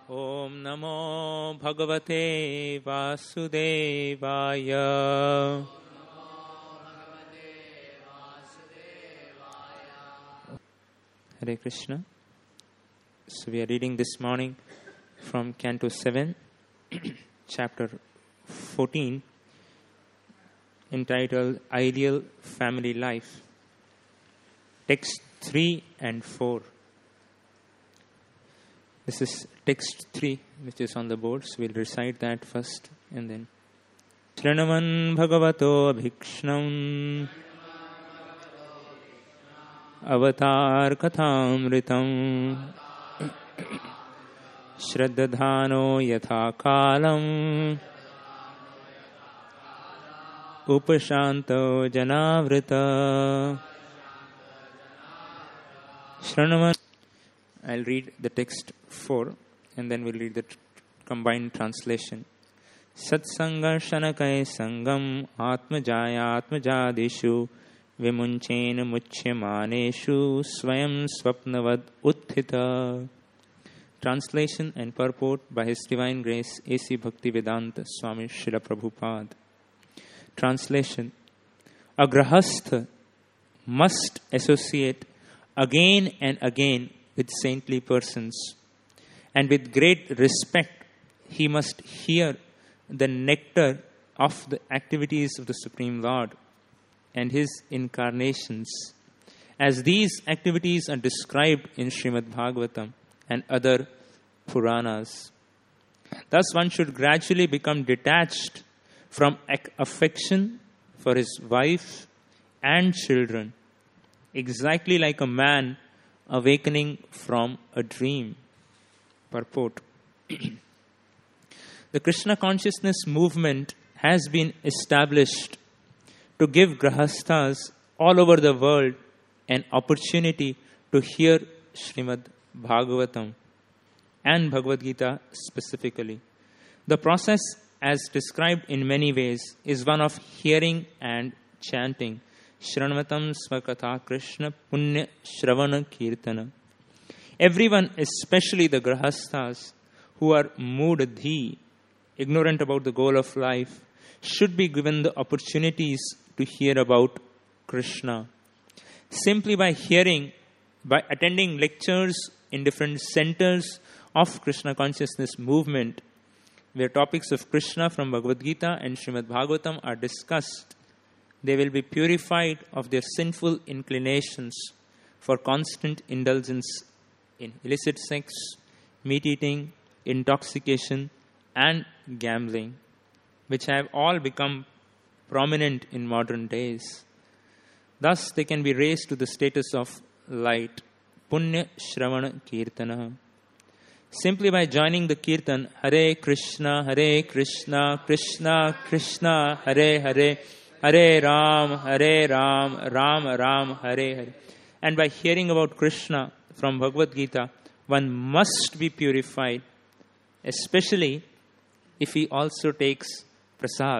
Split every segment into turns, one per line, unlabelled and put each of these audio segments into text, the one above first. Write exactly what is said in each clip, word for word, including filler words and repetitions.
Om Namo Bhagavate Vasudevaya. Hare Krishna. So we are reading this morning from Canto seven, chapter fourteen, entitled Ideal Family Life. Text three and four. This is text three, which is on the board, so we'll recite that first and then. Shrinavan Bhagavato Abhikshnam Avatar Kathamritam Shraddhadhano Yatha Kalam Upashanto Janavrita. Shrinavan. I'll read the text four and then we'll read the t- combined translation. Satsanga Shanakai Sangam Atmajaya Atmajadishu Vimunchena Muchyamaneshu Swayam Swapnavad Utthita. Translation and purport by His Divine Grace A C Bhaktivedanta Swami Srila Prabhupada. Translation. A grahastha must associate again and again with saintly persons, and with great respect he must hear the nectar of the activities of the Supreme Lord and His incarnations, as these activities are described in Srimad Bhagavatam and other Puranas. Thus one should gradually become detached from affection for his wife and children, exactly like a man awakening from a dream. Purport. The Krishna consciousness movement has been established to give grahasthas all over the world an opportunity to hear Srimad Bhagavatam and Bhagavad Gita specifically. The process, as described in many ways, is one of hearing and chanting. Shranvatam Svakatha Krishna Punya Shravana Kirtana. Everyone, especially the grahasthas who are moodadhi, ignorant about the goal of life, should be given the opportunities to hear about Krishna. Simply by hearing, by attending lectures in different centers of Krishna consciousness movement, where topics of Krishna from Bhagavad Gita and Srimad Bhagavatam are discussed, they will be purified of their sinful inclinations for constant indulgence in illicit sex, meat-eating, intoxication, and gambling, which have all become prominent in modern days. Thus, they can be raised to the status of light, Punya Shravana Kirtana. Simply by joining the Kirtan, Hare Krishna, Hare Krishna, Krishna Krishna, Hare Hare, Hare Ram, Hare Ram, Ram Ram, Hare Hare. And by hearing about Krishna from Bhagavad Gita, one must be purified, especially if he also takes prasad.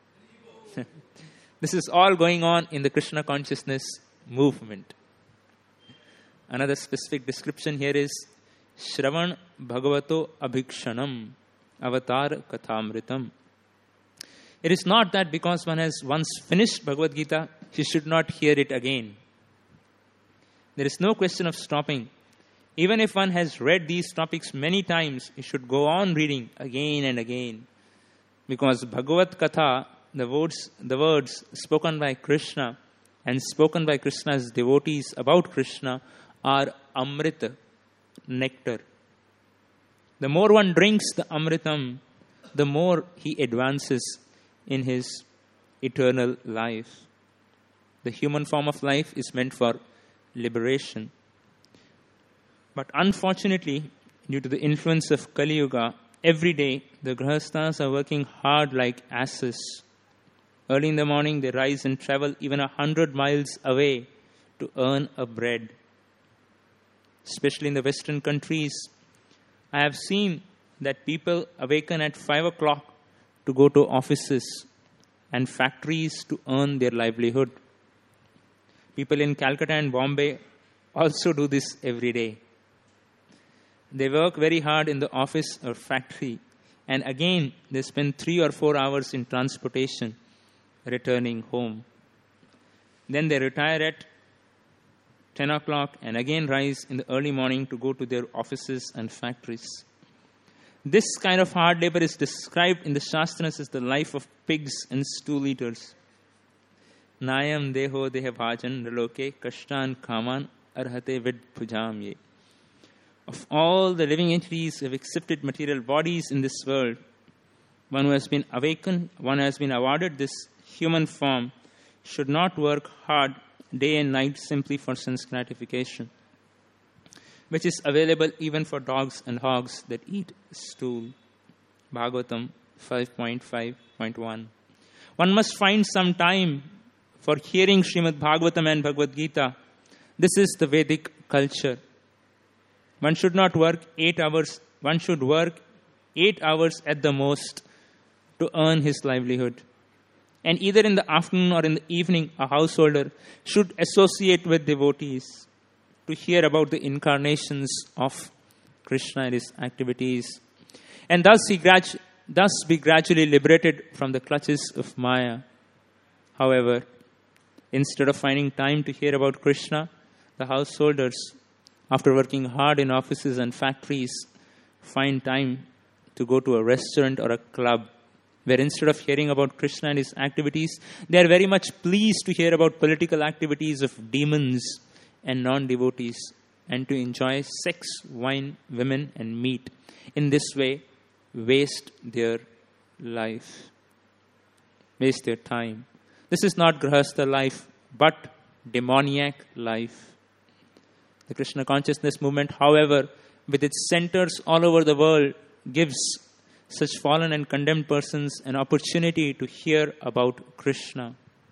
This is all going on in the Krishna consciousness movement. Another specific description here is Shravan Bhagavato Abhikshanam Avatar Kathamritam. It is not that because one has once finished Bhagavad Gita, he should not hear it again. There is no question of stopping. Even if one has read these topics many times, he should go on reading again and again. Because Bhagavad Katha, the words, the words spoken by Krishna and spoken by Krishna's devotees about Krishna are Amrita, nectar. The more one drinks the Amritam, the more he advances in his eternal life. The human form of life is meant for liberation. But unfortunately, due to the influence of Kali Yuga, every day the grahasthas are working hard like asses. Early in the morning they rise and travel even a hundred miles away to earn a bread. Especially in the Western countries, I have seen that people awaken at five o'clock to go to offices and factories to earn their livelihood. People in Calcutta and Bombay also do this every day. They work very hard in the office or factory, and again they spend three or four hours in transportation returning home. Then they retire at ten o'clock and again rise in the early morning to go to their offices and factories. This kind of hard labor is described in the Shastras as the life of pigs and stool eaters. Nayam deho deha bhajan raloke kashtan kaman arhate vid pujam ye. Of all the living entities who have accepted material bodies in this world, one who has been awakened, one who has been awarded this human form, should not work hard day and night simply for sense gratification, which is available even for dogs and hogs that eat stool. Bhagavatam five point five point one. One must find some time for hearing Srimad Bhagavatam and Bhagavad Gita. This is the Vedic culture. One should not work eight hours. One should work eight hours at the most to earn his livelihood. And either in the afternoon or in the evening, a householder should associate with devotees to hear about the incarnations of Krishna and his activities. And thus, he gradu- thus be gradually liberated from the clutches of Maya. However, instead of finding time to hear about Krishna, the householders, after working hard in offices and factories, find time to go to a restaurant or a club, where instead of hearing about Krishna and his activities, they are very much pleased to hear about political activities of demons and non-devotees, and to enjoy sex, wine, women, and meat. In this way, waste their life, waste their time. This is not Grahastha life, but demoniac life. The Krishna consciousness movement, however, with its centers all over the world, gives such fallen and condemned persons an opportunity to hear about Krishna.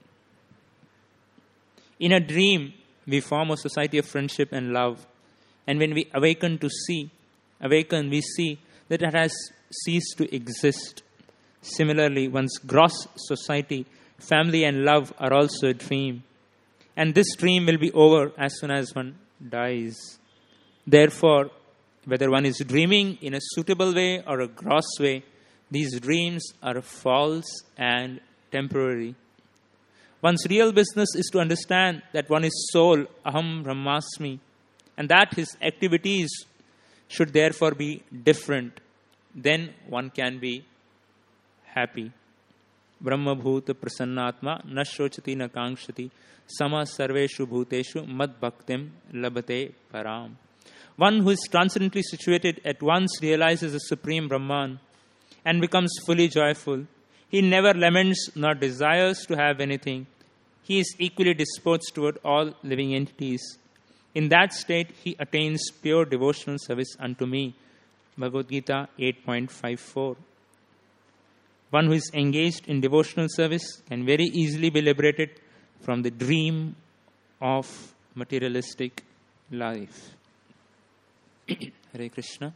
In a dream, we form a society of friendship and love. And when we awaken to see, awaken, we see that it has ceased to exist. Similarly, one's gross society, family and love are also a dream. And this dream will be over as soon as one dies. Therefore, whether one is dreaming in a suitable way or a gross way, these dreams are false and temporary. One's real business is to understand that one is soul, aham brahmasmi, and that his activities should therefore be different. Then one can be happy. Brahma bhuta prasannatma na shochati na kangshati sama sarveshu bhuteshu mad bhaktim labate param. One who is transcendently situated at once realizes the supreme Brahman and becomes fully joyful. He never laments nor desires to have anything. He is equally disposed toward all living entities. In that state, he attains pure devotional service unto me. Bhagavad Gita eight point five four. One who is engaged in devotional service can very easily be liberated from the dream of materialistic life. Hare Krishna.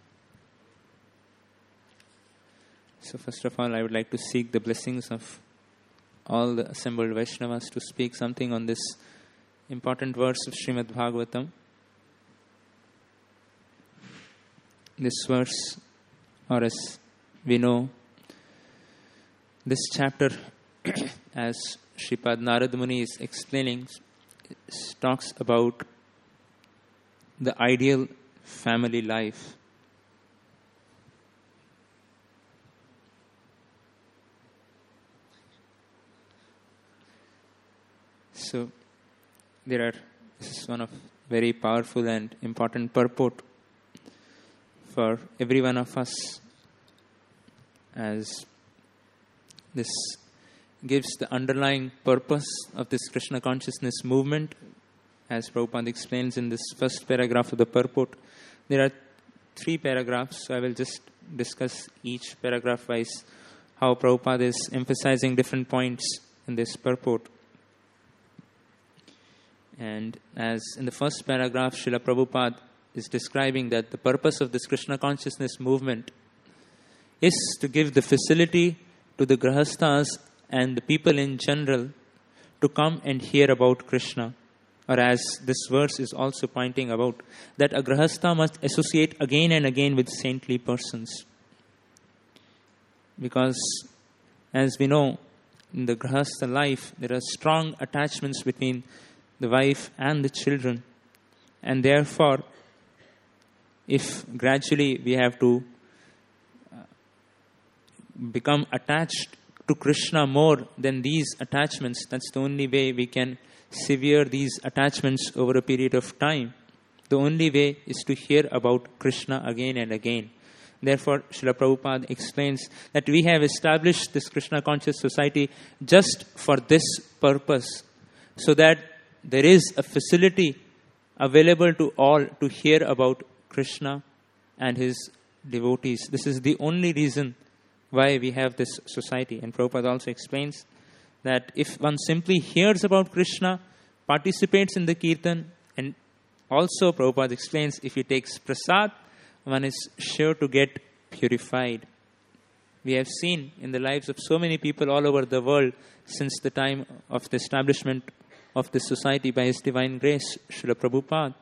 So first of all, I would like to seek the blessings of all the assembled Vaishnavas to speak something on this important verse of Srimad Bhagavatam. This verse, or as we know, this chapter, as Shripad Narad Muni is explaining, talks about the ideal family life. So, there are, this is one of very powerful and important purport for every one of us, as this gives the underlying purpose of this Krishna consciousness movement. As Prabhupada explains in this first paragraph of the purport, there are three paragraphs, so I will just discuss each paragraph wise how Prabhupada is emphasizing different points in this purport. And as in the first paragraph, Srila Prabhupada is describing that the purpose of this Krishna consciousness movement is to give the facility to the Grahasthas and the people in general to come and hear about Krishna, or as this verse is also pointing about, that a grahastha must associate again and again with saintly persons. Because, as we know, in the grahastha life, there are strong attachments between the wife and the children. And therefore, if gradually we have to become attached to Krishna more than these attachments, that's the only way we can sever these attachments over a period of time. The only way is to hear about Krishna again and again. Therefore, Srila Prabhupada explains that we have established this Krishna conscious society just for this purpose, so that there is a facility available to all to hear about Krishna and his devotees. This is the only reason why we have this society. And Prabhupada also explains that if one simply hears about Krishna, participates in the kirtan, and also Prabhupada explains if he takes prasad, one is sure to get purified. We have seen in the lives of so many people all over the world since the time of the establishment of this society by His Divine Grace, Srila Prabhupada.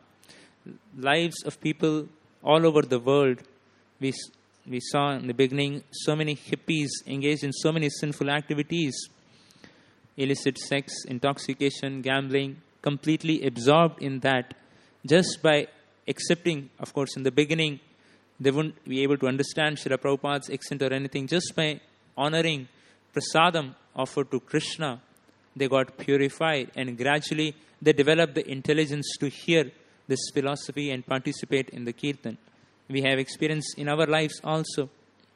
Lives of people all over the world. We, we saw in the beginning so many hippies engaged in so many sinful activities. Illicit sex, intoxication, gambling, completely absorbed in that. Just by accepting, of course, in the beginning, they wouldn't be able to understand Srila Prabhupada's accent or anything. Just by honoring prasadam offered to Krishna, they got purified, and gradually they developed the intelligence to hear this philosophy and participate in the kirtan. We have experience in our lives also.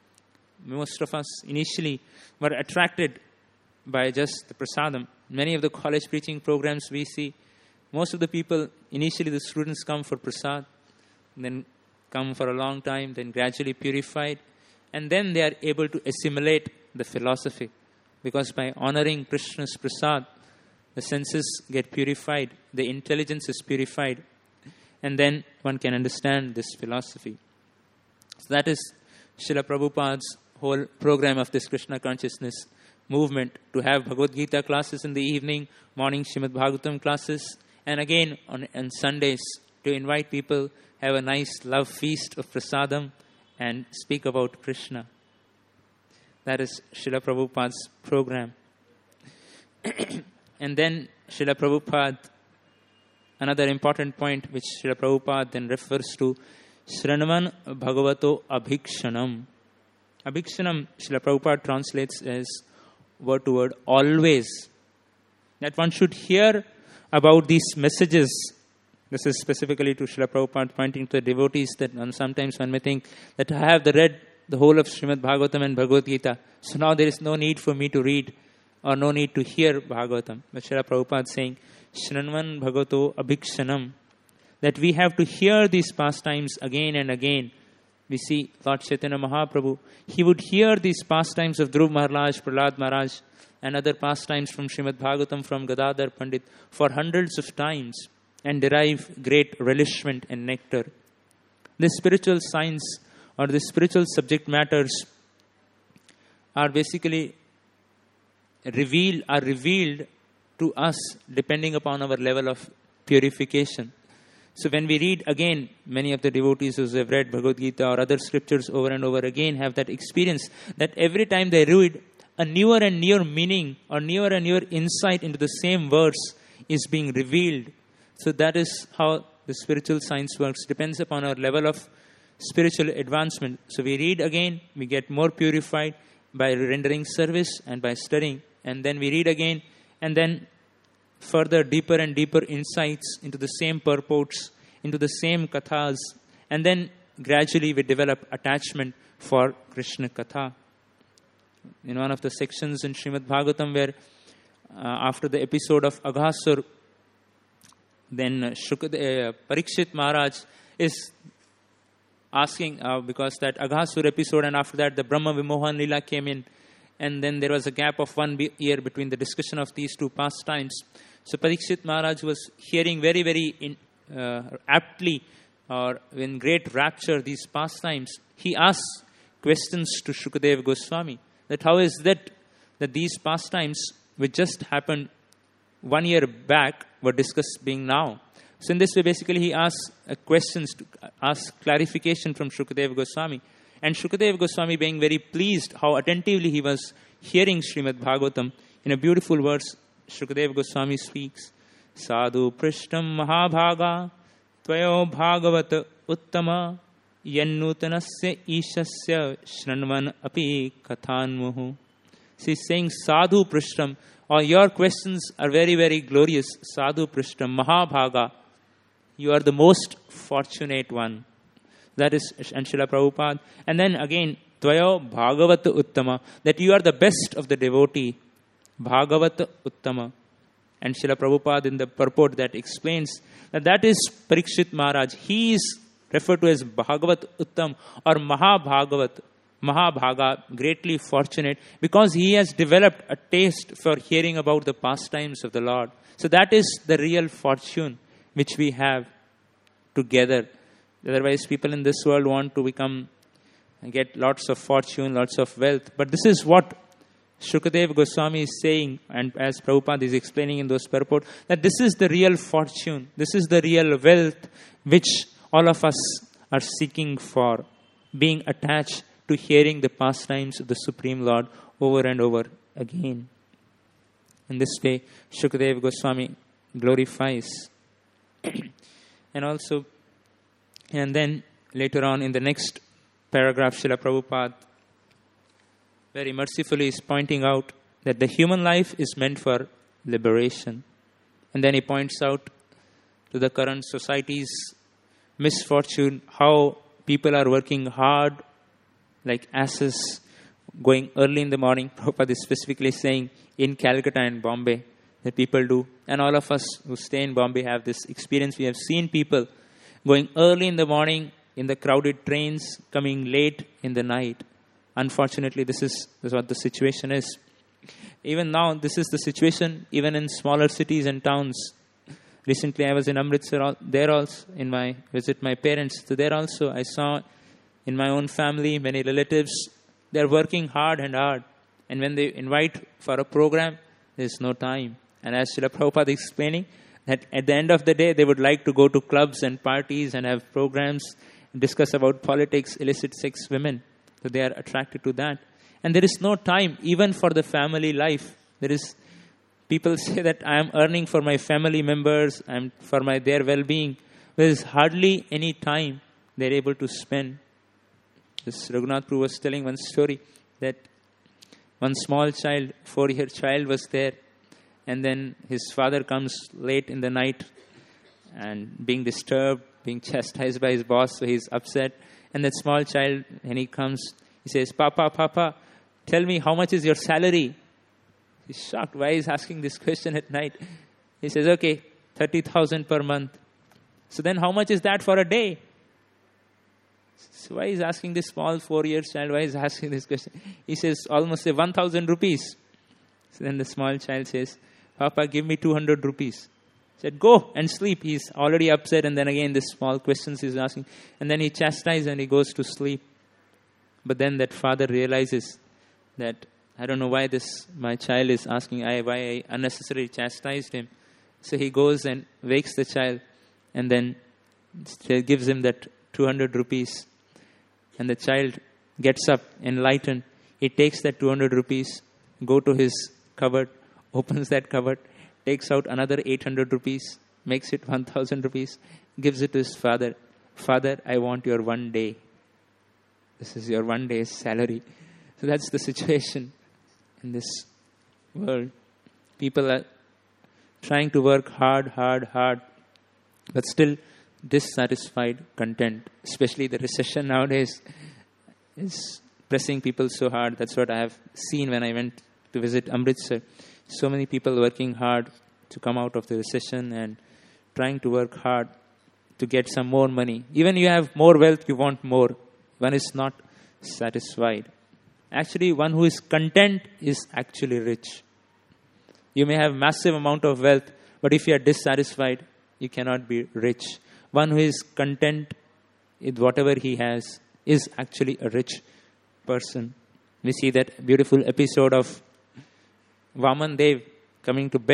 Most of us initially were attracted by just the prasadam. Many of the college preaching programs we see, most of the people, initially the students come for prasad, then come for a long time, then gradually purified, and then they are able to assimilate the philosophy. Because by honoring Krishna's prasad, the senses get purified, the intelligence is purified, and then one can understand this philosophy. So that is Srila Prabhupada's whole program of this Krishna consciousness movement, to have Bhagavad Gita classes in the evening, morning Srimad Bhagavatam classes, and again on, on Sundays to invite people, have a nice love feast of prasadam and speak about Krishna. That is Srila Prabhupada's program. And then Srila Prabhupada, another important point which Srila Prabhupada then refers to, Sranavan Bhagavato Abhikshanam. Abhikshanam, Srila Prabhupada translates as word to word, always. That one should hear about these messages. This is specifically to Srila Prabhupada pointing to the devotees that one, sometimes one may think that I have the read the whole of Srimad Bhagavatam and Bhagavad Gita, so now there is no need for me to read or no need to hear Bhagavatam. But Srila Prabhupada is saying, Shranvan Bhagavato Abhikshanam, that we have to hear these pastimes again and again. We see Lord Chaitanya Mahaprabhu, he would hear these pastimes of Dhruv Maharaj, Prahlad Maharaj, and other pastimes from Srimad Bhagavatam from Gadadhar Pandit for hundreds of times and derive great relishment and nectar. The spiritual science or the spiritual subject matters are basically revealed, are revealed to us depending upon our level of purification. So when we read again, many of the devotees who have read Bhagavad Gita or other scriptures over and over again have that experience that every time they read, a newer and newer meaning or newer and newer insight into the same verse is being revealed. So that is how the spiritual science works. Depends upon our level of spiritual advancement. So we read again, we get more purified by rendering service and by studying. And then we read again, and then further deeper and deeper insights into the same purports, into the same kathas. And then gradually we develop attachment for Krishna katha. In one of the sections in Srimad Bhagavatam where uh, after the episode of Aghasur, then uh, Shukade, uh, Parikshit Maharaj is asking, uh, because that Aghasur episode and after that the Brahma Vimohan Lila came in, and then there was a gap of one year between the discussion of these two pastimes. So Parikshit Maharaj was hearing very, very in, uh, aptly or in great rapture these pastimes. He asked questions to Shukadeva Goswami, that how is that that these pastimes which just happened one year back were discussed being now. So in this way, basically, he asks uh, questions, to ask clarification from Shukadeva Goswami. And Shukadeva Goswami, being very pleased how attentively he was hearing Srimad Bhagavatam, in a beautiful verse, Shukadeva Goswami speaks, Sadhu Prishtam Mahabhaga Tvayo Bhagavat Uttama Yannutanasya Ishasya Shranvan Api Kathanmuhu. So he's saying, Sadhu Prishtam, or your questions are very, very glorious. Sadhu Prishtam Mahabhaga. You are the most fortunate one. That is and Srila Prabhupada. And then again, Tvayo Bhagavata Uttama, that you are the best of the devotee. Bhagavata Uttama. And Srila Prabhupada in the purport that explains that that is Parikshit Maharaj. He is referred to as Bhagavat Uttam or Mahabhagavat. Mahabhaga, greatly fortunate, because he has developed a taste for hearing about the pastimes of the Lord. So that is the real fortune which we have together. Otherwise, people in this world want to become, get lots of fortune, lots of wealth. But this is what Shukadeva Goswami is saying, and as Prabhupada is explaining in those purport, that this is the real fortune, this is the real wealth which all of us are seeking for, being attached to hearing the pastimes of the Supreme Lord over and over again. In this way, Shukadeva Goswami glorifies. And also, and then later on in the next paragraph, Srila Prabhupada very mercifully is pointing out that the human life is meant for liberation. And then he points out to the current society's misfortune, how people are working hard like asses, going early in the morning. Prabhupada is specifically saying in Calcutta and Bombay that people do. And all of us who stay in Bombay have this experience. We have seen people going early in the morning in the crowded trains, coming late in the night. Unfortunately, this is, this is what the situation is. Even now, this is the situation even in smaller cities and towns. Recently, I was in Amritsar, there also, in my visit my parents. So there also, I saw in my own family, many relatives, they're working hard and hard. And when they invite for a program, there's no time. And as Srila Prabhupada is explaining, that at the end of the day, they would like to go to clubs and parties and have programs, discuss about politics, illicit sex, women. So they are attracted to that. And there is no time even for the family life. There is, people say that I am earning for my family members, I am for my their well-being. There is hardly any time they are able to spend. This Raghunath Prabhu was telling one story that one small child, four-year child was there, and then his father comes late in the night and being disturbed, being chastised by his boss, so he's upset. And that small child, when he comes, he says, Papa, Papa, tell me how much is your salary? He's shocked. Why is asking this question at night? He says, okay, thirty thousand per month. So then how much is that for a day? So why is asking this small four-year child, why is asking this question? He says, almost say one thousand rupees. So then the small child says, Papa, give me two hundred rupees. He said, go and sleep. He's already upset, and then again this small questions he's asking. And then he chastises and he goes to sleep. But then that father realizes that, I don't know why this, my child is asking, I, why I unnecessarily chastised him. So he goes and wakes the child and then gives him that two hundred rupees. And the child gets up, enlightened. He takes that two hundred rupees, go to his cupboard, opens that cupboard, takes out another eight hundred rupees, makes it one thousand rupees, gives it to his father. Father, I want your one day. This is your one day's salary. So that's the situation in this world. People are trying to work hard, hard, hard, but still dissatisfied, content. Especially the recession nowadays is pressing people so hard. That's what I have seen when I went to visit Amritsar. So many people working hard to come out of the recession and trying to work hard to get some more money. Even you have more wealth, you want more. One is not satisfied. Actually, one who is content is actually rich. You may have massive amount of wealth, but if you are dissatisfied, you cannot be rich. One who is content with whatever he has is actually a rich person. We see that beautiful episode of Vaman Dev coming to beg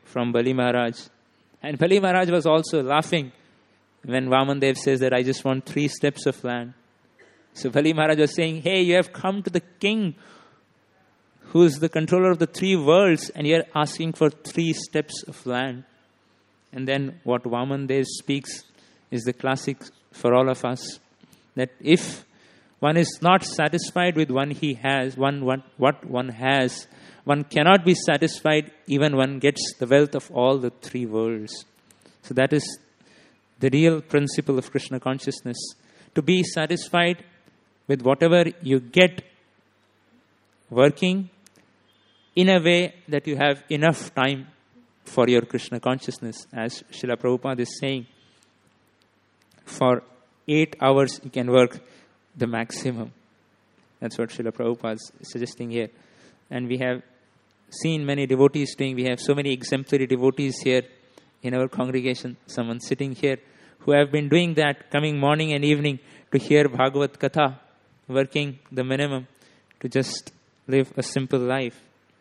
from Bali Maharaj. And Bali Maharaj was also laughing when Vaman Dev says that I just want three steps of land. So Bali Maharaj was saying, hey, you have come to the king who is the controller of the three worlds, and you are asking for three steps of land. And then what Vaman Dev speaks is the classic for all of us, that if one is not satisfied with one he has, one, one what one has, one cannot be satisfied even one gets the wealth of all the three worlds. So that is the real principle of Krishna consciousness. To be satisfied with whatever you get, working in a way that you have enough time for your Krishna consciousness. As Srila Prabhupada is saying, for eight hours you can work the maximum. That's what Srila Prabhupada is suggesting here. And we have seen many devotees doing, we have so many exemplary devotees here in our congregation, someone sitting here, who have been doing that, coming morning and evening to hear Bhagavad Katha, working the minimum to just live a simple life.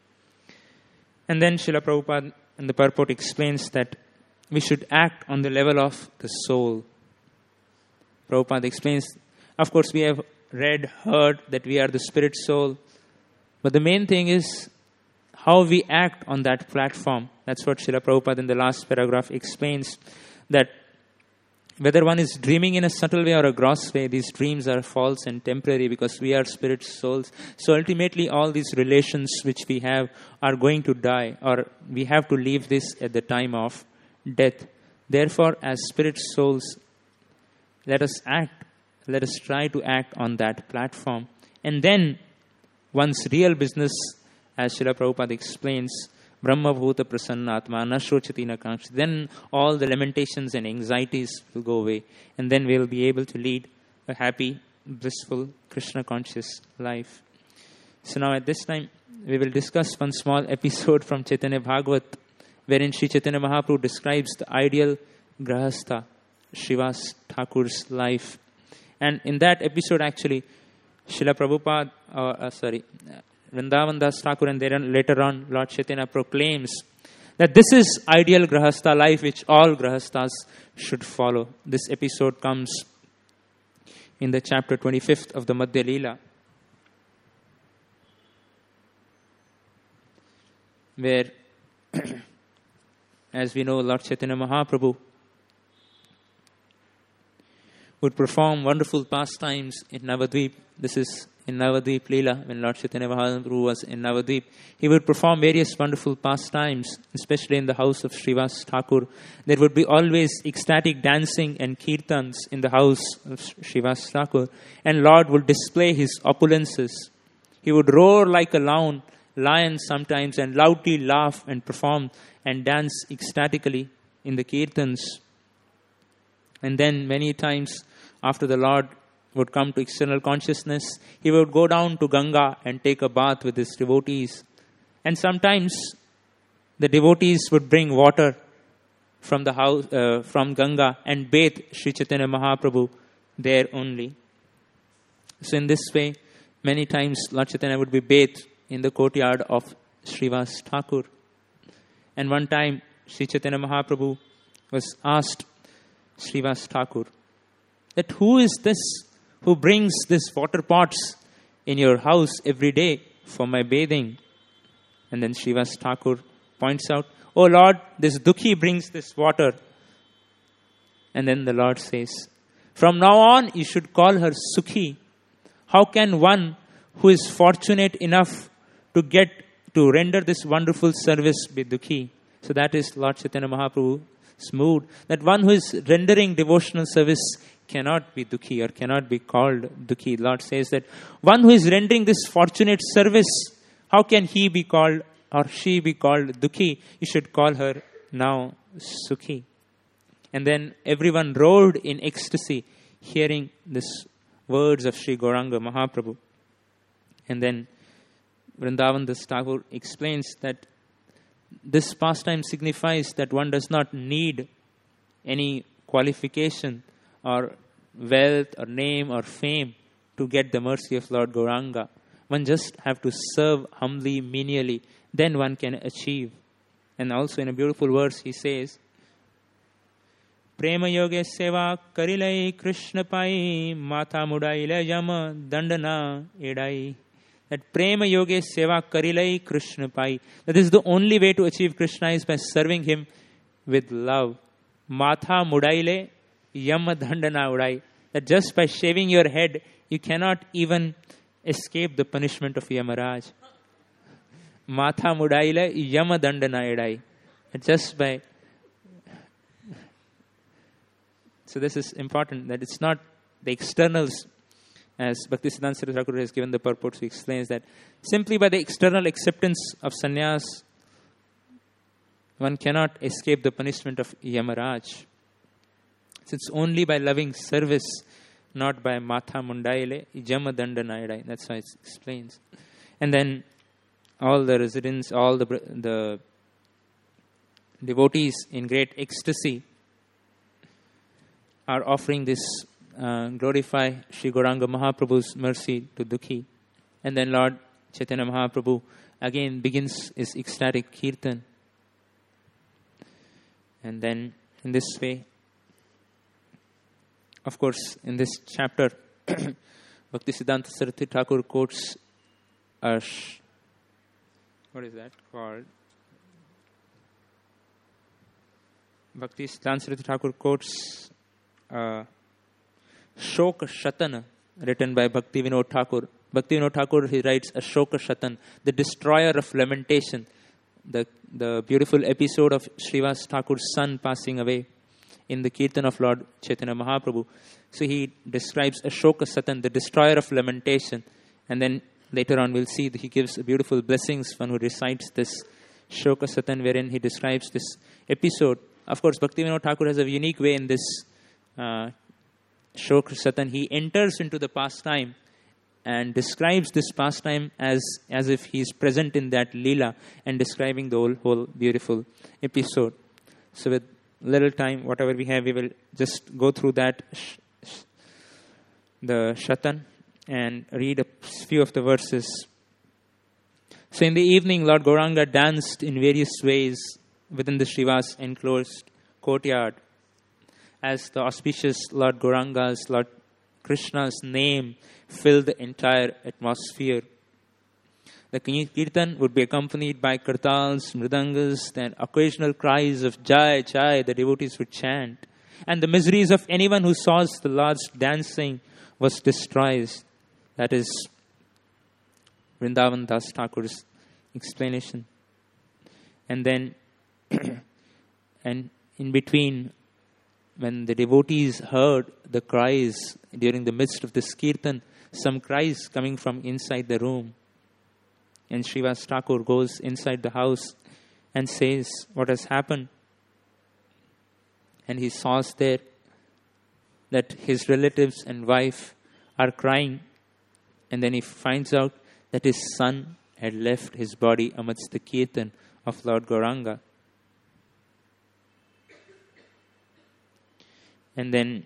And then Srila Prabhupada in the purport explains that we should act on the level of the soul. Prabhupada explains, of course we have read, heard that we are the spirit soul, but the main thing is how we act on that platform. That's what Srila Prabhupada in the last paragraph explains, that whether one is dreaming in a subtle way or a gross way, these dreams are false and temporary because we are spirit souls. So ultimately all these relations which we have are going to die, or we have to leave this at the time of death. Therefore, as spirit souls, let us act, let us try to act on that platform. And then one's real business, as Srila Prabhupada explains, Brahma Bhuta Prasannatma Nashrochati Nakanksha. Then all the lamentations and anxieties will go away. And then we will be able to lead a happy, blissful, Krishna conscious life. So now at this time, we will discuss one small episode from Chaitanya Bhagavat, wherein Sri Chaitanya Mahaprabhu describes the ideal Grahastha, Srivas Thakur's life. And in that episode actually, Srila Prabhupada, uh, uh, sorry, Vrindavan Das Thakur, and then later on Lord Chaitanya proclaims that this is ideal Grahastha life which all Grahasthas should follow. This episode comes in the chapter twenty-fifth of the Madhya Leela, where, as we know, Lord Chaitanya Mahaprabhu would perform wonderful pastimes in Navadvip. This is in Navadvip Leela, when Lord Chaitanya Mahaprabhu was in Navadvip. He would perform various wonderful pastimes, especially in the house of Srivas Thakur. There would be always ecstatic dancing and kirtans in the house of Srivas Thakur. And Lord would display his opulences. He would roar like a lion, lion sometimes, and loudly laugh and perform and dance ecstatically in the kirtans. And then many times after the Lord would come to external consciousness, he would go down to Ganga and take a bath with his devotees. And sometimes the devotees would bring water from the house, uh, from Ganga, and bathe Sri Chaitanya Mahaprabhu there only. So in this way, many times Lord Chaitanya would be bathed in the courtyard of Srivas Thakur. And one time Sri Chaitanya Mahaprabhu was asked Srivas Thakur that who is this who brings this water pots in your house every day for my bathing? And then Srivas Thakur points out, oh Lord, this Dukhi brings this water. And then the Lord says, from now on you should call her Sukhi. How can one who is fortunate enough to get to render this wonderful service be Dukhi? So that is Lord Chaitanya Mahaprabhu's mood, that one who is rendering devotional service cannot be Dukhi or cannot be called Dukhi. Lord says that one who is rendering this fortunate service, how can he be called or she be called Dukhi? You should call her now Sukhi. And then everyone roared in ecstasy hearing these words of Sri Gauranga Mahaprabhu. And then Vrindavan Das Thakur explains that this pastime signifies that one does not need any qualification or wealth or name or fame to get the mercy of Lord Gauranga. One just have to serve humbly, menially. Then one can achieve And also in a beautiful verse he says, Prema yoge seva karilai Krishna pai matha mudaila yama dandana edai. That prema yoge seva karilai Krishna pai. That is the only way to achieve Krishna is by serving him with love. Matha mudaile yama dandana udai. That just by shaving your head, you cannot even escape the punishment of Yamaraj. Matha mudaila yama dandana edai. Just by... So this is important, that it's not the externals, as Bhaktisiddhanta Saraswati Thakur has given the purport, he explains that simply by the external acceptance of sannyas, one cannot escape the punishment of Yamaraj. It's only by loving service, not by matha mundaile yama dandana. That's why it explains. And then all the residents, all the the devotees in great ecstasy are offering this uh, glorify Sri Gauranga Mahaprabhu's mercy to Dukhi. And then Lord Chaitanya Mahaprabhu again begins his ecstatic kirtan. And then in this way, of course, in this chapter, Bhaktisiddhanta Saraswati Thakur quotes a, sh- what is that called? Bhaktisiddhanta Saraswati Thakur quotes uh, Shoka Shatan written by Bhakti Vinod Thakur. Bhakti Vinod Thakur, he writes a Shoka Shatan, the destroyer of lamentation, the the beautiful episode of Srivas Thakur's son passing away in the Kirtan of Lord Chaitanya Mahaprabhu. So he describes Ashoka Satan, the destroyer of lamentation. And then later on we'll see that he gives beautiful blessings one who recites this Ashoka Satan, wherein he describes this episode. Of course, Bhaktivinoda Thakur has a unique way in this uh, Ashoka Satan. He enters into the pastime and describes this pastime as, as if he is present in that Leela and describing the whole, whole beautiful episode. So with little time, whatever we have, we will just go through that, sh- sh- the Shatan, and read a few of the verses. So in the evening, Lord Gauranga danced in various ways within the Srivas enclosed courtyard, as the auspicious Lord Gauranga's, Lord Krishna's name filled the entire atmosphere. The Kirtan would be accompanied by kartals, mridangas, and occasional cries of Jai, Jai, the devotees would chant. And the miseries of anyone who saw the Lord's dancing was destroyed. That is Vrindavan Das Thakur's explanation. And then, and in between, when the devotees heard the cries during the midst of this Kirtan, some cries coming from inside the room. And Srivas Thakur goes inside the house and says what has happened. And he saws there that his relatives and wife are crying. And then he finds out that his son had left his body amidst the Kirtan of Lord Gauranga. And then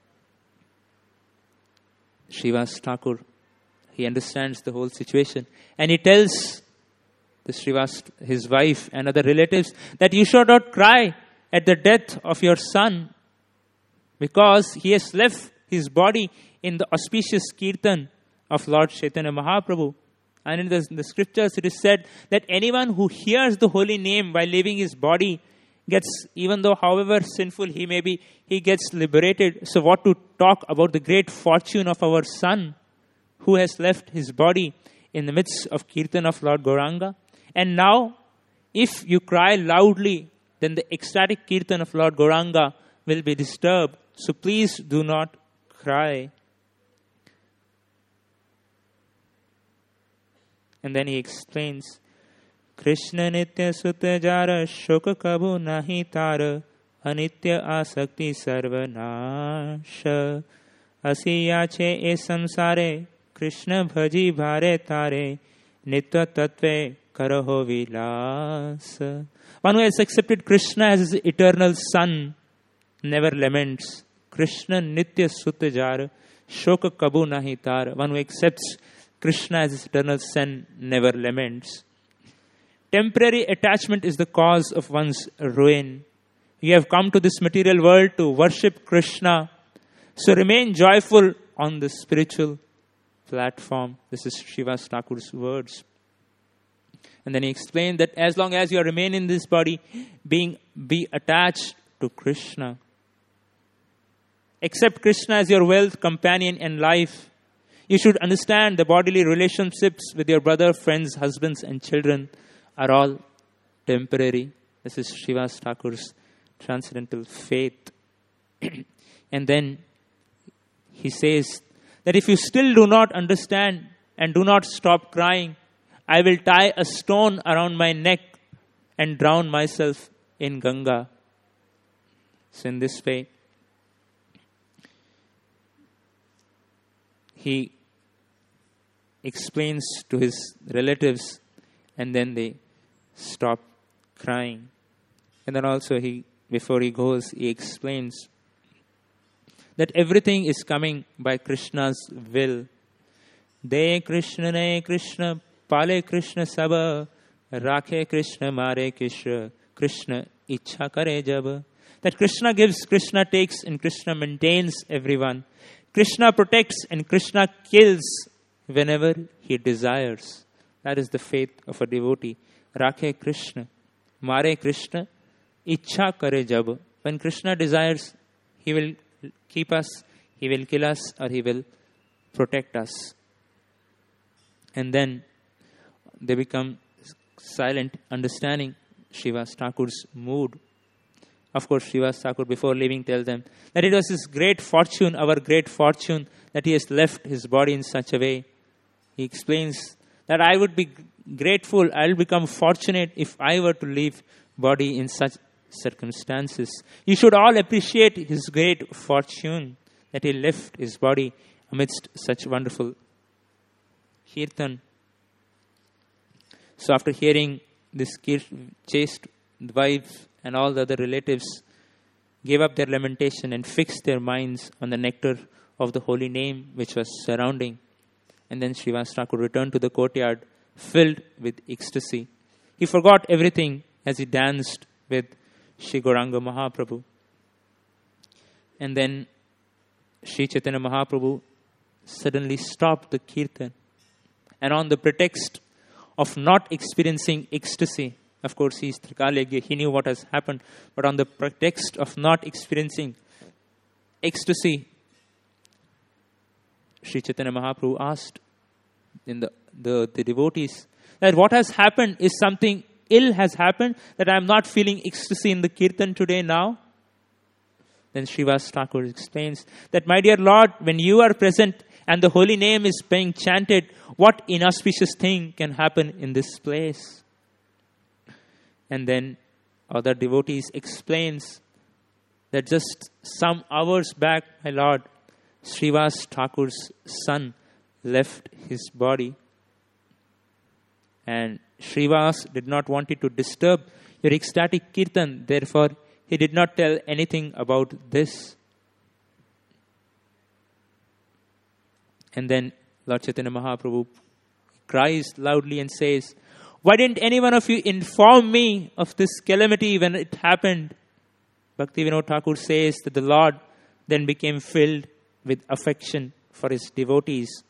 Srivas Thakur, he understands the whole situation. And he tells the Srivas, his wife and other relatives, that you should not cry at the death of your son, because he has left his body in the auspicious Kirtan of Lord Chaitanya Mahaprabhu. And in the, in the scriptures it is said that anyone who hears the holy name while leaving his body gets, even though however sinful he may be, he gets liberated. So what to talk about the great fortune of our son who has left his body in the midst of Kirtan of Lord Gauranga. And now, if you cry loudly, then the ecstatic Kirtan of Lord Gauranga will be disturbed. So please do not cry. And then he explains, Krishna nitya sutta jara shoka kabhu nahi tara anitya asakti sarva nasha asiyache e samsare Krishna bhaji bhare tare nitya tatve karaho vilas. One who has accepted Krishna as his eternal son never laments. Krishna nitya sutta jara shoka kabhu nahi tara. One who accepts Krishna as his eternal son never laments. temporary attachment is the cause of one's ruin. You have come to this material world to worship Krishna. So remain joyful on the spiritual platform. This is Srivas Thakur's words. And then he explained that as long as you remain in this body, being be attached to Krishna. Accept Krishna as your wealth, companion, and life. You should understand the bodily relationships with your brother, friends, husbands, and children are all temporary. This is Srivas Thakur's transcendental faith. And then he says that if you still do not understand and do not stop crying, I will tie a stone around my neck and drown myself in Ganga. So in this way, he explains to his relatives, and then they stop crying. And then also he, before he goes, he explains that everything is coming by Krishna's will. De Krishna ne Krishna, Pale Krishna Saba, Rakhe Krishna, Mare Krishna, Krishna Ichha Kare Jab. That Krishna gives, Krishna takes, and Krishna maintains everyone. Krishna protects and Krishna kills whenever he desires. That is the faith of a devotee. Rakhe Krishna, Mare Krishna, Ichha Kare Jab. When Krishna desires, he will keep us, he will kill us, or he will protect us. And then they become silent, understanding Srivas Thakur's mood. Of course, Srivas Thakur, before leaving, tells them that it was his great fortune, our great fortune, that he has left his body in such a way. He explains that I would be grateful, I will become fortunate if I were to leave body in such circumstances. You should all appreciate his great fortune that he left his body amidst such wonderful kirtan. So after hearing this, chaste wife and all the other relatives gave up their lamentation and fixed their minds on the nectar of the holy name which was surrounding. And then Srivas Thakur returned to the courtyard filled with ecstasy. He forgot everything as he danced with Sri Gauranga Mahaprabhu. And then Sri Chaitanya Mahaprabhu suddenly stopped the kirtan. And on the pretext of not experiencing ecstasy, of course he is Trikaligya, he knew what has happened, but on the pretext of not experiencing ecstasy, Sri Chaitanya Mahaprabhu asked in the, the, the devotees that what has happened is something ill has happened, that I am not feeling ecstasy in the kirtan today now. Then Srivas Thakur explains that, my dear Lord, when you are present and the holy name is being chanted, what inauspicious thing can happen in this place? And then other devotees explains that just some hours back, my Lord, Srivas Thakur's son left his body. And Srivas did not want it to disturb your ecstatic kirtan. Therefore, he did not tell anything about this. And then Lord Chaitanya Mahaprabhu cries loudly and says, why didn't any one of you inform me of this calamity when it happened? Bhaktivinoda Thakur says that the Lord then became filled with affection for his devotees.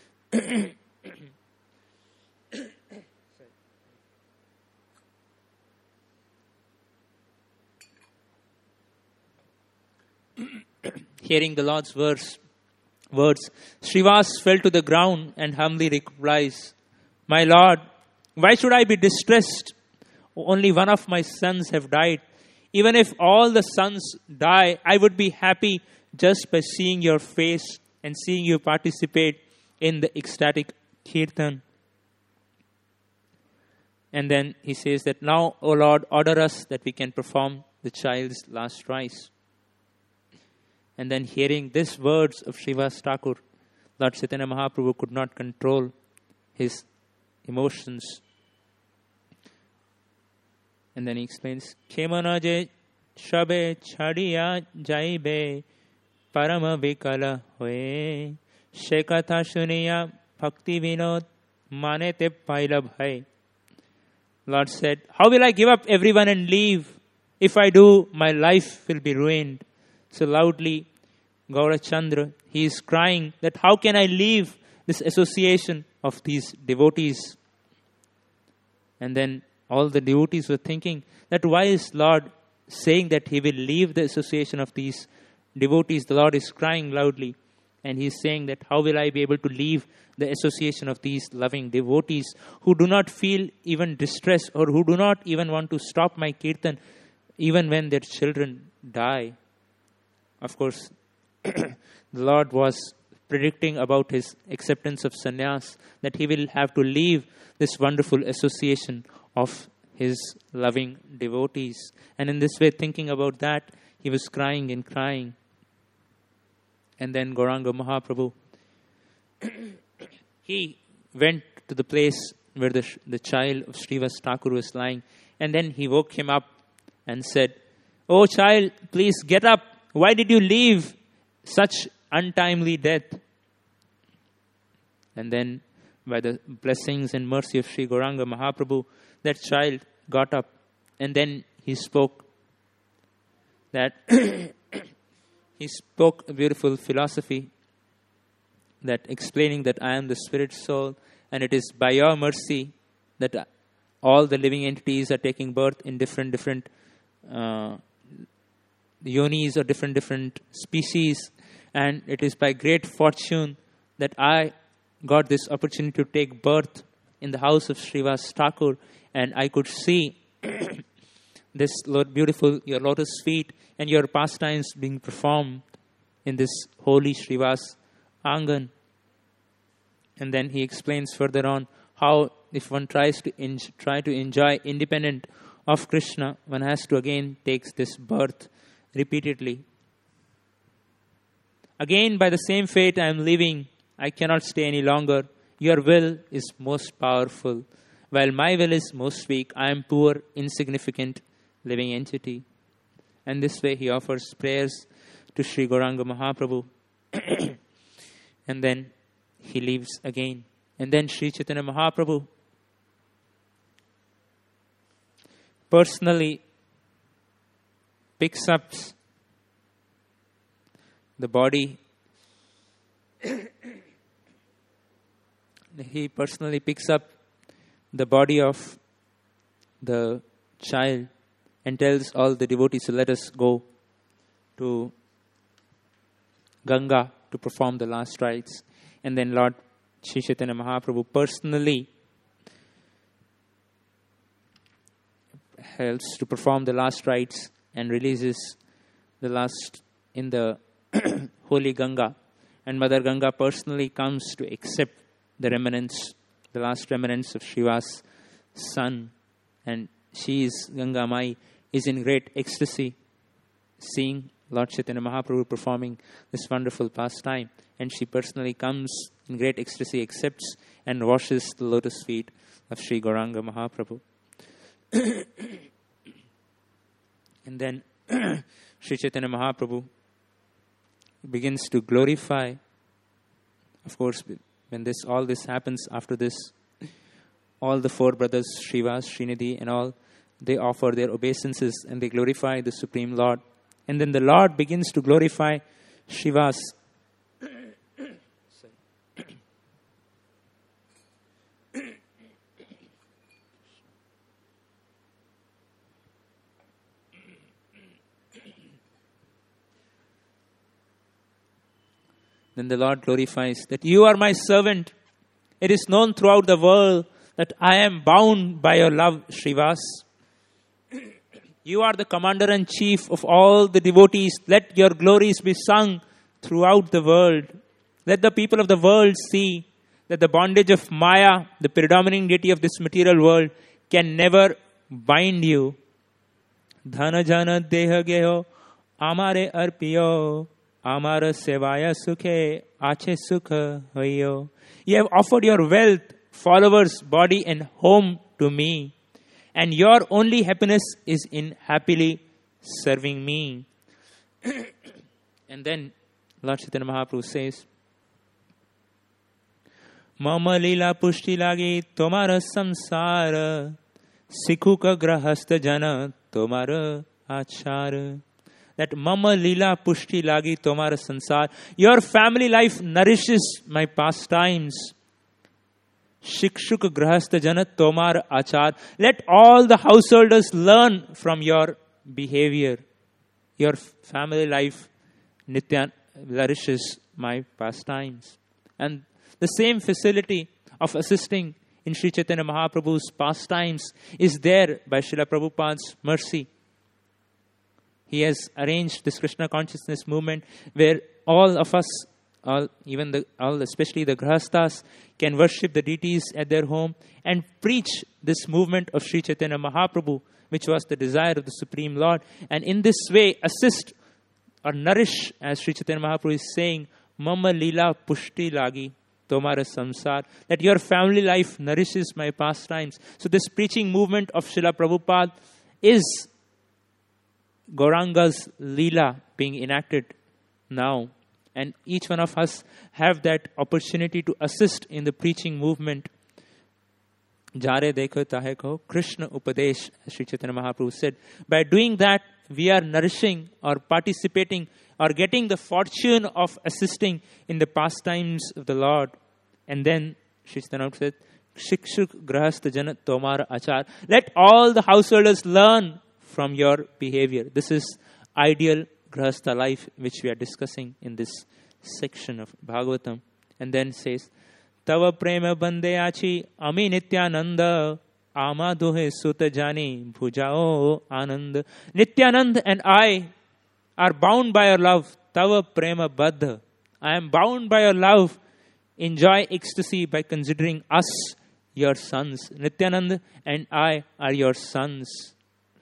Hearing the Lord's verse, words, Srivas fell to the ground and humbly replies, my Lord, why should I be distressed? Only one of my sons have died. Even if all the sons die, I would be happy just by seeing your face and seeing you participate in the ecstatic kirtan. And then he says that now, O Lord, order us that we can perform the child's last rites. And then hearing these words of Srivas Thakur, Lord Chaitanya Mahaprabhu could not control his emotions. And then he explains, Khemanaje shabe chadiya jaibe parama vikala hoye shekatha shuniya bhakti vinod manete paila bhai. Lord said, how will I give up everyone and leave? If I do, my life will be ruined. So loudly, Gaurachandra, he is crying that how can I leave this association of these devotees? And then all the devotees were thinking that why is Lord saying that he will leave the association of these devotees? The Lord is crying loudly. And he is saying that how will I be able to leave the association of these loving devotees who do not feel even distress or who do not even want to stop my kirtan even when their children die. Of course, the Lord was predicting about his acceptance of sannyas, that he will have to leave this wonderful association of his loving devotees. And in this way, thinking about that, he was crying and crying. And then Gauranga Mahaprabhu, he went to the place where the, the child of Srivas Thakur was lying. And then he woke him up and said, "Oh child, please get up. Why did you leave such untimely death?" And then by the blessings and mercy of Sri Gauranga Mahaprabhu, that child got up. And then he spoke that he spoke a beautiful philosophy, that explaining that I am the spirit soul, and it is by your mercy that all the living entities are taking birth in different different uh, yonis or different different species, and it is by great fortune that I got this opportunity to take birth in the house of Srivas Thakur, and I could see this beautiful, your lotus feet and your pastimes being performed in this holy Srivas Angan. And then he explains further on how if one tries to en- try to enjoy independent of Krishna, one has to again take this birth repeatedly. Again, by the same fate I am living, I cannot stay any longer. Your will is most powerful, while my will is most weak. I am poor, insignificant, living entity. And this way he offers prayers to Sri Gauranga Mahaprabhu. And then he leaves again. And then Sri Chaitanya Mahaprabhu personally picks up the body. He personally picks up the body of the child and tells all the devotees to let us go to Ganga to perform the last rites. And then Lord Sri Chaitanya Mahaprabhu personally helps to perform the last rites and releases the last in the holy Ganga. And Mother Ganga personally comes to accept the remnants, the last remnants of Shiva's son. And she is, Ganga Mai, is in great ecstasy seeing Lord Chaitanya Mahaprabhu performing this wonderful pastime. And she personally comes in great ecstasy, accepts and washes the lotus feet of Sri Gauranga Mahaprabhu. And then Sri Chaitanya Mahaprabhu begins to glorify. Of course, when this all this happens, after this, all the four brothers, Srivas, Srinidhi and all, they offer their obeisances and they glorify the Supreme Lord. And then the Lord begins to glorify Srivas. Then the Lord glorifies that you are my servant. It is known throughout the world that I am bound by your love, Srivas. You are the commander and chief of all the devotees. Let your glories be sung throughout the world. Let the people of the world see that the bondage of Maya, the predominating deity of this material world, can never bind you. Dhana jana deha geho amare arpiyo. Amara sevaya sukhe ache sukha hoyo. You have offered your wealth, followers, body and home to me. And your only happiness is in happily serving me. And then Lord Chaitanya Mahaprabhu says, Mama lila pushti lagi tomara samsara Sikhuka grahastha jana tomara achar. That mama lila pushti lagi tomara sansar. Your family life nourishes my pastimes. Shikshuk grahastha jana tomar achar. Let all the householders learn from your behavior. Your family life nitya nourishes my pastimes. And the same facility of assisting in Sri Chaitanya Mahaprabhu's pastimes is there by Srila Prabhupada's mercy. He has arranged this Krishna consciousness movement where all of us, all, even the, all, especially the Grahasthas, can worship the deities at their home and preach this movement of Sri Chaitanya Mahaprabhu, which was the desire of the Supreme Lord. And in this way, assist or nourish, as Sri Chaitanya Mahaprabhu is saying, Mama Lila Pushti Lagi Tomara Samsar, that your family life nourishes my pastimes. So this preaching movement of Srila Prabhupada is Gauranga's Leela being enacted now. And each one of us have that opportunity to assist in the preaching movement. Jare dekho tahe kaho, Krishna Upadesh, Sri Chaitanya Mahaprabhu said. By doing that, we are nourishing or participating or getting the fortune of assisting in the pastimes of the Lord. And then, Sri Chaitanya said, Shikshuk grahastha jana tomara achar. Let all the householders learn from your behavior. This is ideal grahastha life which we are discussing in this section of Bhagavatam. And then says, Tava prema bande achi ami nityananda ama duhe sutta jani bhujao anand. Nityanand and I are bound by your love. Tava prema baddha. I am bound by your love. Enjoy ecstasy by considering us your sons. Nityanand and I are your sons.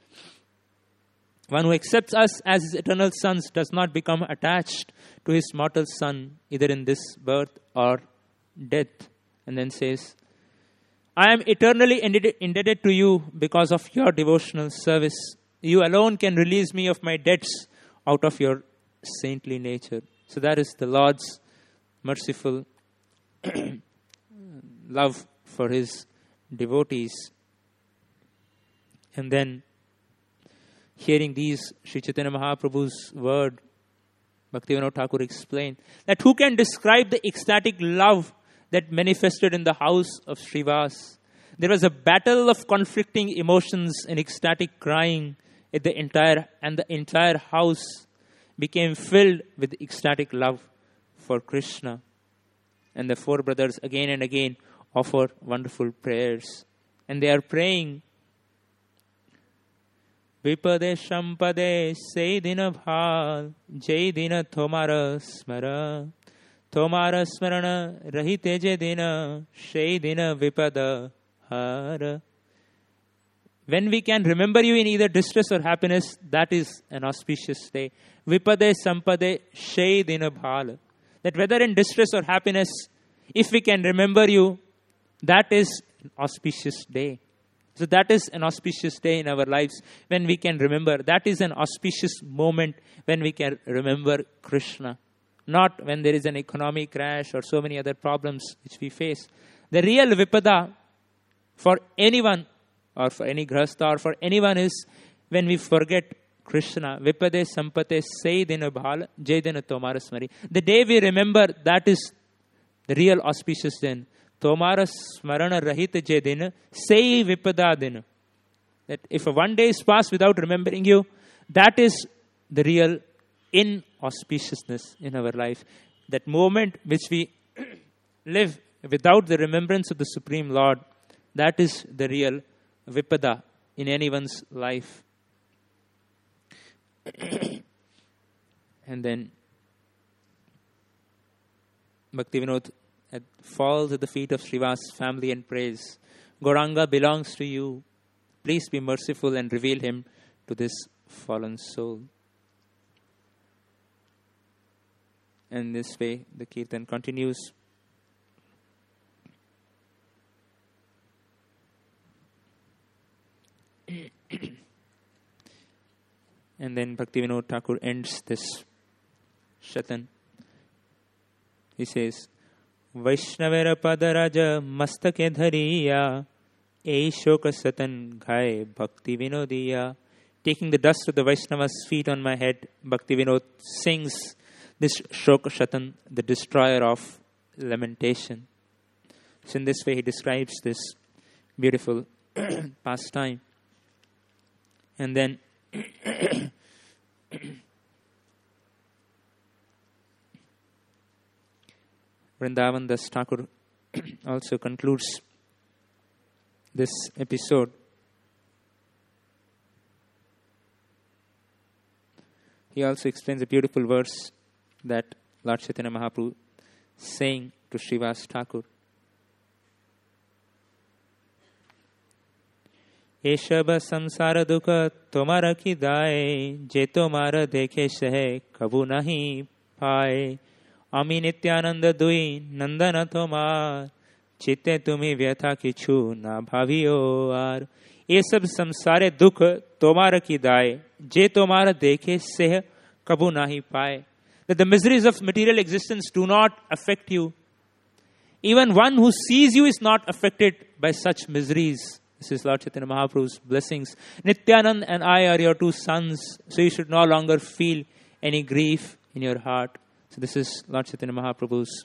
One who accepts us as his eternal sons does not become attached to his mortal son, either in this birth or death. And then says, I am eternally indebted to you because of your devotional service. You alone can release me of my debts out of your saintly nature. So that is the Lord's merciful love for his devotees. And then, hearing these, Sri Chaitanya Mahaprabhu's word, Bhaktivinoda Thakur explained that who can describe the ecstatic love that manifested in the house of Srivas? There was a battle of conflicting emotions and ecstatic crying at the entire, and the entire house became filled with ecstatic love for Krishna. And the four brothers again and again offer wonderful prayers. And they are praying, Vipade Shampade Seydina Bhal Jai Dina Tomara Smara Tomara Smarana Rahite Je Dina Seydina Vipada Hara. When we can remember you in either distress or happiness, that is an auspicious day. Vipade Sampade Seydina Bhal. That whether in distress or happiness, if we can remember you, that is an auspicious day. So that is an auspicious day in our lives when we can remember. That is an auspicious moment when we can remember Krishna. Not when there is an economic crash or so many other problems which we face. The real vipada for anyone or for any grahastha or for anyone is when we forget Krishna. Vipade sampate seydina bhala jaydina tomara smari. The day we remember, that is the real auspicious day. Tomara smarana rahita jedina sei vipada dina. That if one day is passed without remembering you, that is the real inauspiciousness in our life. That moment which we live without the remembrance of the Supreme Lord, that is the real vipada in anyone's life. And then Bhaktivinoda falls at the feet of Srivas' family and prays, Gauranga belongs to you. Please be merciful and reveal him to this fallen soul. And this way the Kirtan continues. And then Bhaktivinoda Thakur ends this shatan. He says, Vaishnavera padaraja mastake dhariya E shoka satan ghai bhakti vinodiya. Taking the dust of the Vaishnava's feet on my head, Bhakti Vinod sings this shoka satan, the destroyer of lamentation. So in this way he describes this beautiful pastime. And then Vrindavan Das Thakur also concludes this episode. He also explains a beautiful verse that Lord Chaitanya Mahaprabhu saying to Srivas Thakur. एशब संसार दुख तुम्हारा की दाए जे तुम्हारा देखे सहे कबू नहीं पाए अमी नित्यानंद दुई नंदन तुम्हार चित्ते तुम्ही व्यथा किछु ना भावियो आर ये सब संसारे दुख तुम्हारा की दाए जे तुम्हारा देखे सहे कबू नहीं पाए. That the miseries of material existence do not affect you. Even one who sees you is not affected by such miseries. This is Lord Chaitanya Mahaprabhu's blessings. Nityanand and I are your two sons, so you should no longer feel any grief in your heart. So this is Lord Chaitanya Mahaprabhu's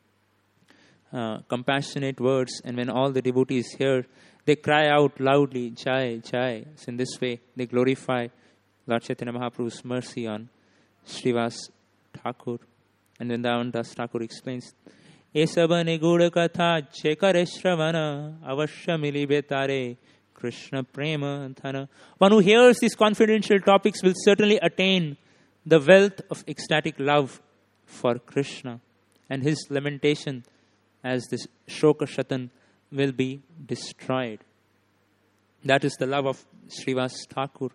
uh, compassionate words. And when all the devotees hear, they cry out loudly, Jai, Jai. So in this way, they glorify Lord Chaitanya Mahaprabhu's mercy on Srivas Thakur. And then Vrindavan Das Thakur explains, ये सब निगूढ़ कथा checker श्रवण अवश्य मिलिबे तारे Krishna prema dhana. One who hears these confidential topics will certainly attain the wealth of ecstatic love for Krishna, and his lamentation as this shoka shatan will be destroyed. That is the love of Srivas Thakur.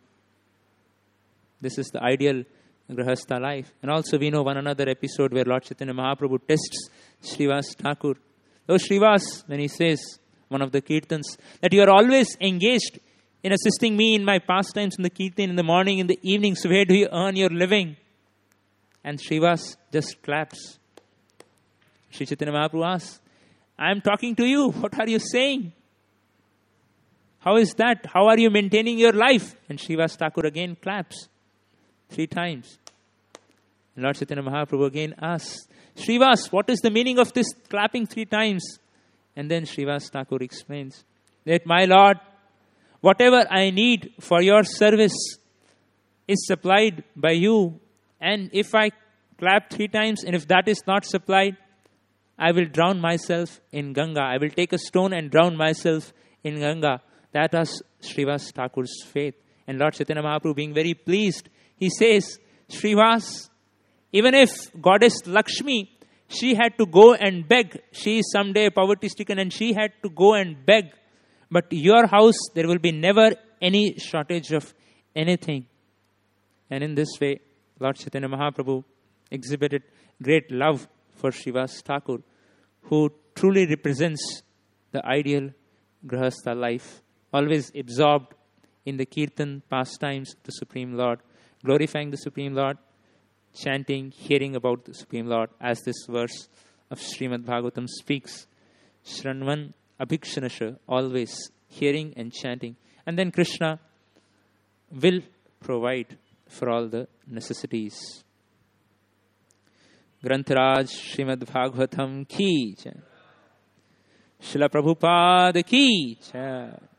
This is the ideal Grahastha life. And also we know one another episode where Lord Chaitanya Mahaprabhu tests Srivas Thakur. Though Srivas, when he says, one of the Kirtans, that you are always engaged in assisting me in my pastimes in the Kirtan, in the morning, in the evening, so where do you earn your living? And Srivas just claps. Sri Chaitanya Mahaprabhu asks, I am talking to you, what are you saying? How is that? How are you maintaining your life? And Srivas Thakur again claps three times. And Lord Chaitanya Mahaprabhu again asks, Srivas, what is the meaning of this clapping three times? And then Srivas Thakur explains that, my Lord, whatever I need for your service is supplied by you. And if I clap three times and if that is not supplied, I will drown myself in Ganga. I will take a stone and drown myself in Ganga. That was Srivas Thakur's faith. And Lord Chaitanya Mahaprabhu, being very pleased, he says, Srivas, even if Goddess Lakshmi, she had to go and beg. She is someday poverty-stricken and she had to go and beg. But your house, there will be never any shortage of anything. And in this way, Lord Chaitanya Mahaprabhu exhibited great love for Srivas Thakur, who truly represents the ideal Grahastha life, always absorbed in the Kirtan pastimes of the Supreme Lord, glorifying the Supreme Lord, chanting, hearing about the Supreme Lord, as this verse of Srimad Bhagavatam speaks. Shranvan abhikshanasha, always hearing and chanting. And then Krishna will provide for all the necessities. Grantharaj Srimad Bhagavatam ki jai. Srila Prabhupada ki jai.